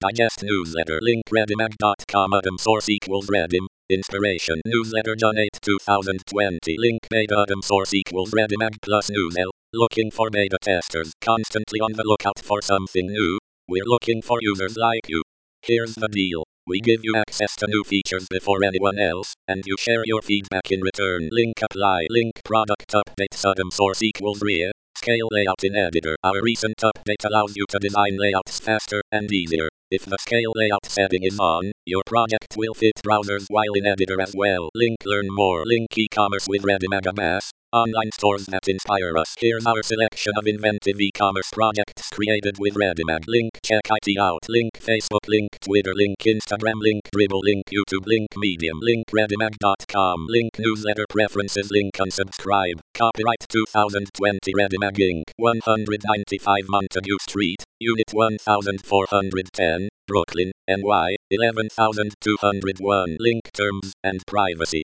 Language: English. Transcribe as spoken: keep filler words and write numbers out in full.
Digest newsletter link readymag dot com Adam source equals Redim. Inspiration newsletter John eighth twenty twenty link beta Adam source equals Readymag plus news L. Looking for beta testers, constantly on the lookout for something new. We're looking for users like you. Here's the deal. We give you access to new features before anyone else, and you share your feedback in return. Link apply. Link product update Adam source equals R I A. Scale layout in editor. Our recent update allows you to design layouts faster and easier. If the scale layout setting is on, your project will fit browsers while in editor as well. Link learn more. Link e-commerce with Readymag Amass. Online stores that inspire us. Here's our selection of inventive e-commerce projects created with Readymag. Link check it out. Link Facebook. Link Twitter. Link Instagram. Link Dribbble. Link YouTube. Link Medium. Link readymag dot com. Link newsletter preferences. Link unsubscribe. Copyright twenty twenty Readymag Incorporated. one ninety-five Montague Street, Unit one thousand four hundred ten, Brooklyn, N Y, eleven thousand two hundred one. Link terms and privacy.